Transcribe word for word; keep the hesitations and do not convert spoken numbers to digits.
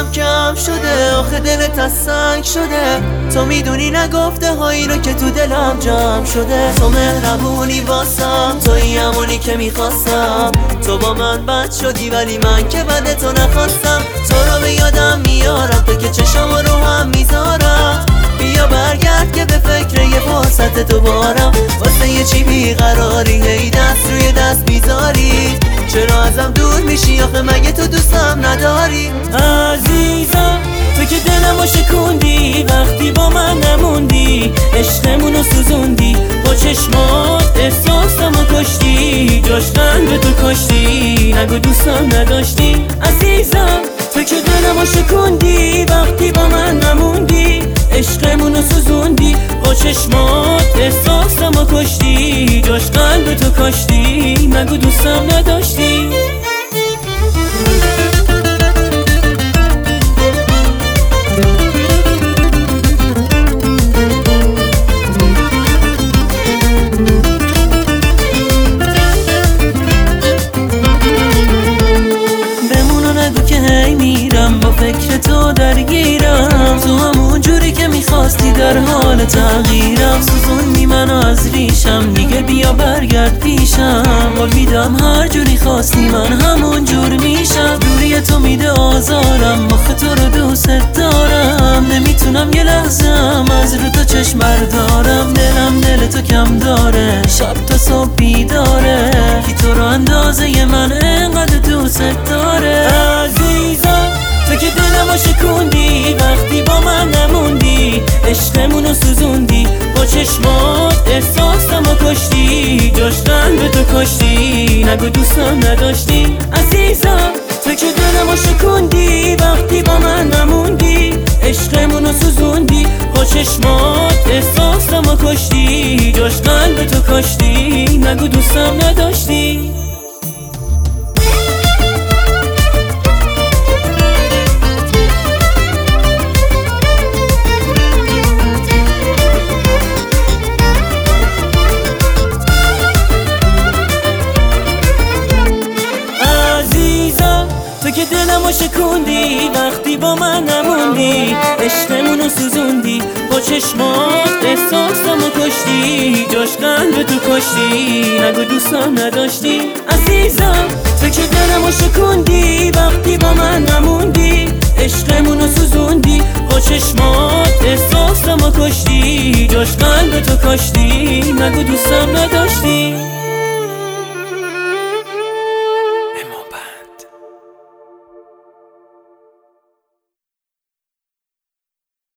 دلم کم شده، آخه دلت از سنگ شده. تو میدونی نگفته هایی رو که تو دلم جمع شده. تو مهربونی واسم، توی همونی که میخواستم. تو با من بد شدی ولی من که بد تو نخواستم. تو رو به یادم میارم، تو که چشم رو هم میذارم. بیا برگرد که به فکر یه فرصت تو بارم. واسه یه چی بیقراری، هی دست روی دست بیزاری. چرا ازم دور میشی آخه مگه تو دوستم نداری؟ عزیزم تو که دلمو شکوندی، وقتی با من نموندی. عشقمونو سوزوندی، با چشمات احساسمو کشتی. جاش قلب تو کشتی، نگو دوستم نداشتی. عزیزم تو که دلمو شکوندی، وقتی با من نموندی. عشقمونو سوزوندی، با چشمات احساسمو کشتی. جاش قلب تو کشتی، نگو دوستم نداشتی. با فکر تو درگیرم، تو همون جوری که میخواستی در حال تغییرم. سوزوندی منو از ریشم، دیگه بیا برگرد پیشم. قول میدم هر جوری خواستی من همون جور میشم. دوری تو میده آزارم، آخه تو رو دوست دارم. نمیتونم یه لحظم از رو تو چشم بردارم. دلم دل تو کم داره، شب تا صبح بیداره. کی تو رو اندازه من انقدر دوست داره؟ عزیزم تو که دلمو شکوندی، وقتی با من نموندی. عشقمونو سوزوندی، با چشمات احساسمو کشتی. جاش قلب تو کشتی، نگو دوستم نداشتی. عزیزم تو که دلمو شکوندی، وقتی با من نموندی. عشقمونو سوزوندی، با چشمات احساسمو کشتی. جاش قلب تو کشتی، نگو دوستم نداشتی. تو که دلمو شکوندی، وقتی با من نموندی. عشقمونو سوزوندی، با چشمات احساسمو کشتی. جاش قلب تو کشتی، نگو دوستم نداشتی. عزیزم تو که دلمو شکوندی، وقتی با من نموندی. عشقمونو سوزوندی، با چشمات احساسمو کشتی. جاش قلب تو کشتی، نگو دوستم نداشتی.